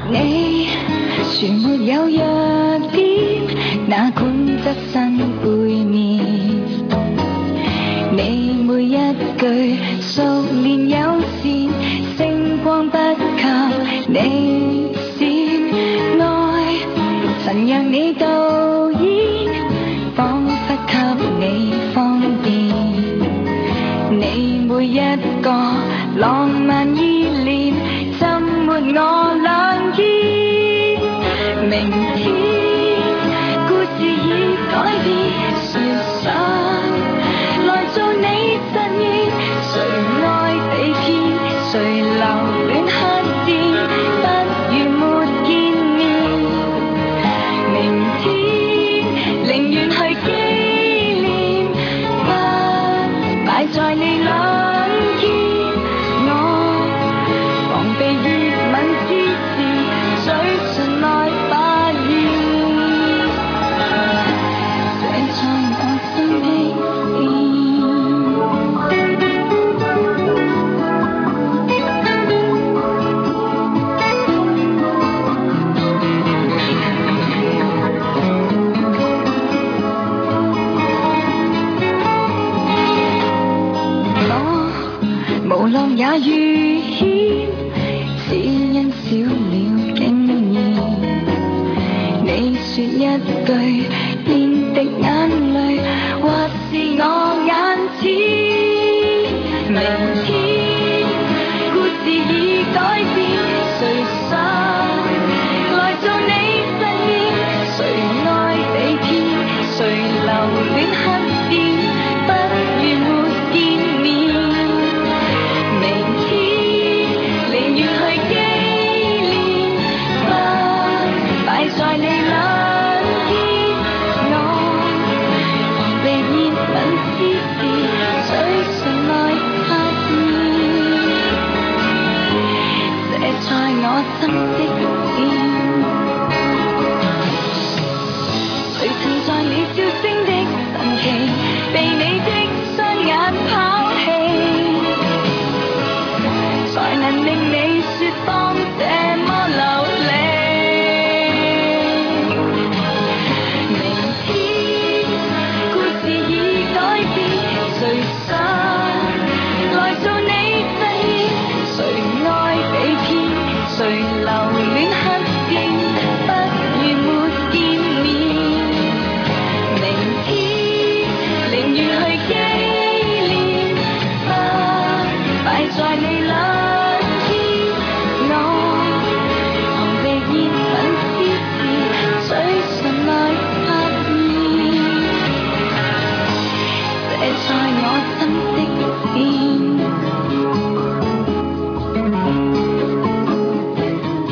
你全沒有弱點，哪管側身背面。你每一句熟練友善，星光不及你閃。愛曾讓你導演，彷彿給你方便。你每一個浪漫依戀，浸沒我冷肩。明天故事已改變，誰想來做你實現？誰愛被騙？誰留戀黑店？不如沒見面。明天寧願去紀念，不擺在你兩肩。我防備熱吻之時，嘴唇內發現，這在我心的變。我無浪也遇險，只因少了經驗。你說一句，便滴眼淚，或是我眼淺。明天故事已改變，誰想來做你實現？誰愛被騙？誰留戀黑店？不如沒見面。明天寧願去紀念，不擺在你兩肩。我防備熱吻之時，嘴唇內發現，這在我心。